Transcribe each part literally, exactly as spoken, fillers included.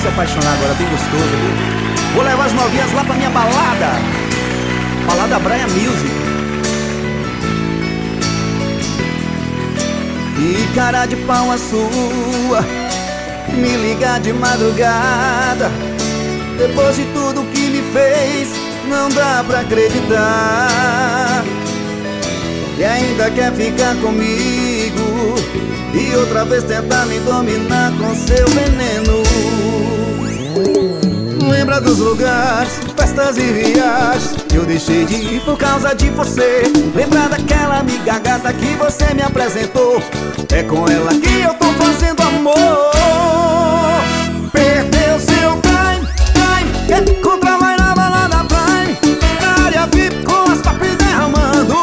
se apaixonar agora, bem gostoso, viu? Vou levar as novinhas lá pra minha balada. Balada Brian Music. E cara de pau a sua, me ligar de madrugada. Depois de tudo que me fez, não dá pra acreditar. E ainda quer ficar comigo e outra vez tentar me dominar com seu veneno. Lembra dos lugares, festas e viagens que eu deixei de ir por causa de você. Lembra daquela amiga gata que você me apresentou. É com ela que eu tô fazendo amor. Perdeu seu time, time, quer encontrar vai na balada Prime. Área V I P com as top derramando.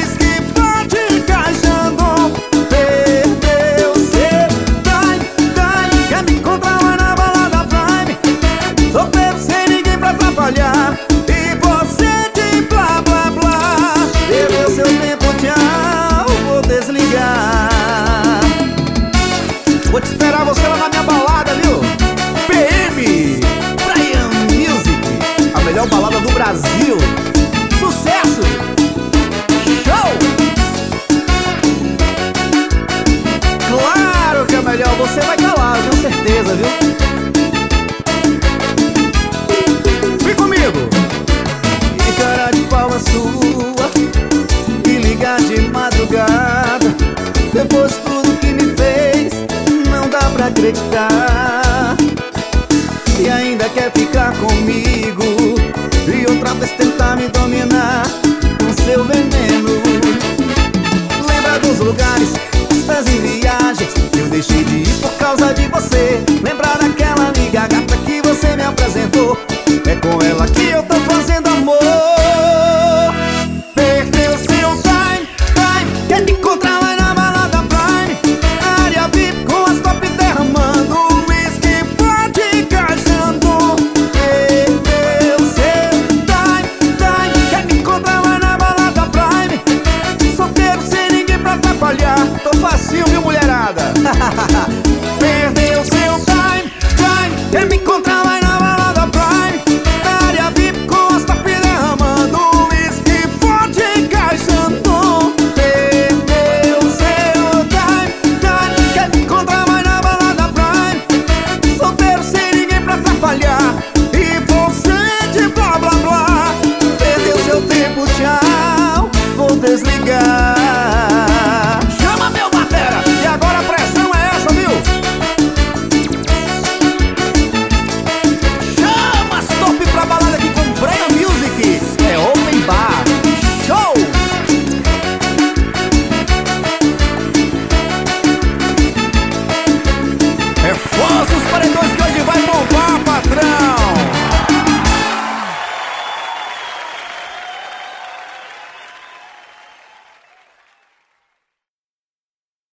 E você de blá blá blá. Perdeu seu tempo, tchau, vou desligar. Vou te esperar você lá na minha balada, viu? P M Brian Music, a melhor balada do Brasil. Sucesso! Show! Claro que é melhor, você vai estar lá, eu tenho certeza, viu? E cara de pau a sua, me ligar de madrugada. Depois de tudo que me fez, não dá pra acreditar. E ainda quer ficar comigo e outra vez tentar me dominar com seu veneno. Lembra dos lugares, das viagens que eu deixei de ir por causa de você. Lembra daquela amiga gata que você me apresentou. É com ela que eu tô fazendo amor. Perdeu seu time, time, quer me encontrar lá na balada Prime. Área V I P com as top derramando. Whisky, vodka, cachando. Perdeu seu time, time, quer me encontrar lá na balada Prime. Solteiro sem ninguém pra atrapalhar. Tô facinho, viu, mulherada?